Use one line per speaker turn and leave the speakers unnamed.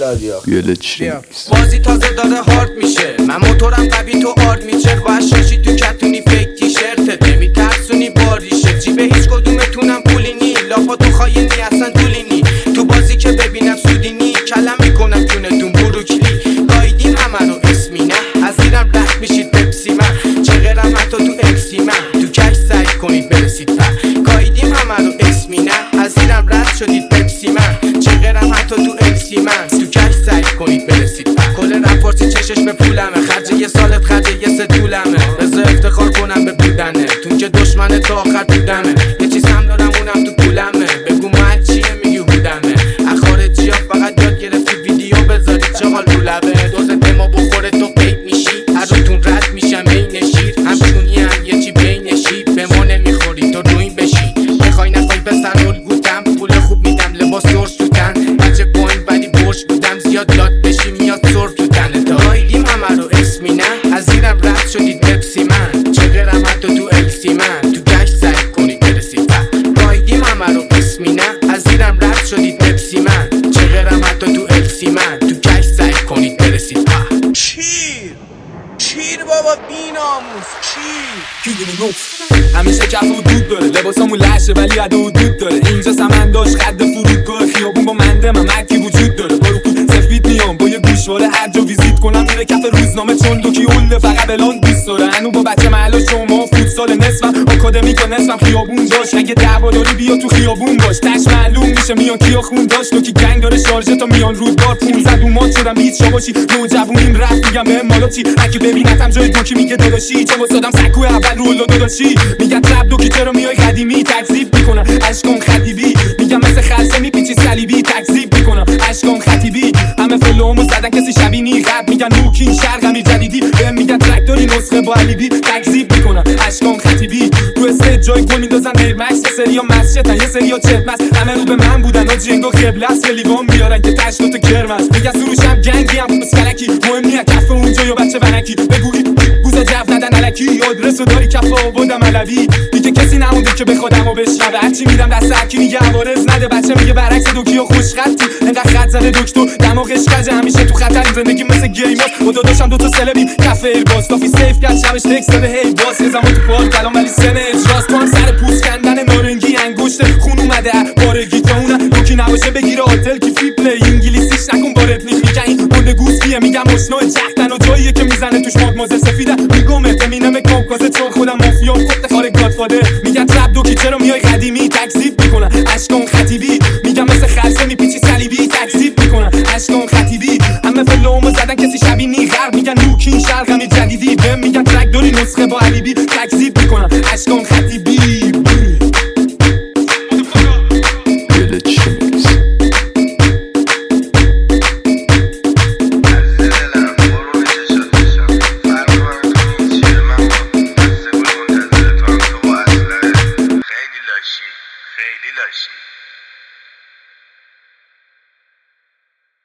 بازی تازه داره هارد میشه، من موتورم قوی تو آرد میچر، باید شاشی تو کتونی فیک تیشرتت نمیترسونی باریشه، جیبه هیچ کدومتونم پولی نی، لاپا تو خاینی اصلا طولی نی، تو بازی که ببینم سودی نی، کلم میکنم جونتون بروکلی، گایدیم همه رو اسمی نه، از زیرم رد میشید پپسی من، چقدرم حتی تو اکسی من، تو کش سعی کنید برسید پر، گایدیم همه رو اسمی نه، از زیرم رد شدید پپسی من، چقدرم حتی تو اکسی من، تو کش سعی کنید برسید پر، کل رفارسی چشش به پولمه، خرج یه سالت خرج یه سه طولمه، بذار افتخار کنم به بودنه، تون که دشمن تا آخر بودمه، یه چیز هم دارم اونم تو پولمه، بگو من چیه میگی هودمه، اخارجی ها فقط یاد گرفتی ویدیو بذاری چقال رو لبه، دوست دما بخوره تو قید میشی، هر روتون رد میشم بین شیر، همچونی هم یه چی بین شیر، به ما نمیخوری تو روین بشی، بخوای نخوای پسر الگوتم، پول خوب میدم لباس درش تو تن، بچه پایین ولی برش بودم، زیاد داد بشی میاد سر تو تنه، دایدیم همه رو اسمی نه، از زیرم رد شدید پپسی من، چقدرم حتی تو السی من، تو گشت سعی کنید برسید پر، دایدیم همه رو اسمی نه، از زیرم رد شدید پپسی من، چقدرم حتی تو السی من، تو گشت سعی کنید برسید پر.
چیر بابا بیناموس همیشه کف و دود داره، لباسامون لشه ولی عده و دود داره، اینجا سمنداش خد فرودگاه، خیابون با منده ممتی وجود داره، بارو کو سفید میام با یه گوشواره هر جا ویزیت کنم میره کف روزنامه، چون دوکی اوله فقط بلان دوست داره، هنو با بچه محلا شما فوتسال نصفم آکادمیکا نصفم خیابون داشت، اگه دعوا داری بیا تو خیابون باش، تش معلوم میشه میان کیا خون داشت، دوکی گنگ داره شارژه تا میان رودبار 15 اومات شدم بیت شاباشی، نوجوونیم رفت میگم به مالا چی، اگه ببینتم جای دوکی میگه داداشی، چون واسادم سکو اول رولو داداشی، میگه رپ دوکی چرا میای قدیمی، تکذیب میکنم اشکان خطیبی، میگم مثل خلصه میپیچی صلیبی، تکذیب میکنم اشکان خطیبی، همه فلومو زدن کسی شبینی، رپ میگن نوکین شرقمی جدیدی، بهم میگن ترک داری نسخه با علیبی، تکذیب میکنم اشکان خطیبی، تو استیج جای گل میندازن ایر مکس، سریا مسجدن یه سریا چپمس، همه رو به من بودن و جنگو قبله است، لیوان بیارن که تش دوتا کرمس، میگن سروشم گنگی هم بس کلکی، مهم نیه کف اونجا یا بچه ونکی، بگوی بوزا جو ندن الکی، آدرسو داری کف آوردم علوی، دیگه کسی نمونده که به خودمو بشنوه، هرچی میدم دست هرکی میگه عوارض نده، بچه میگه برعکس دوکیو خوش خطی، انقدر خط زده دکتر دماغش کجه، همیشه تو خطر، زندگی مثل گیماست، و داداشم دوتا سلبی کف ایرباز، کافی سیف کرد شبش تکس داده هی باز، یه زمان تو پارک الان ولی سن اجراست، تو هم سر پوست کندن نارنگی انگشت خون اومده بارگی، تا اونم دوکی نباشه بگیره هتل کی پلی، انگلیسیش نکن با رپلیک، میگن این گنده گوسفیه، میگم مشنو جختن و جاییه که میزنه توش مادمازل سفیده، میگم مینم کامکازه چون خودم مافیا خود خاره گادفادر، میگن رپ دوکی چرا میای قدیمی، تکذیب میکنن اشکان خطیبی، میگم مثل خلصه میپیچی صلیبی، تکذیب میکنن اشکان خطیبی، همه فلومو زدن کسی شبینی، غرب میگن نوکین شرقمی جدیدی، بهم میگن ترک داری نسخه با علیبی، تکذیب میکنن اشکان خطیبی.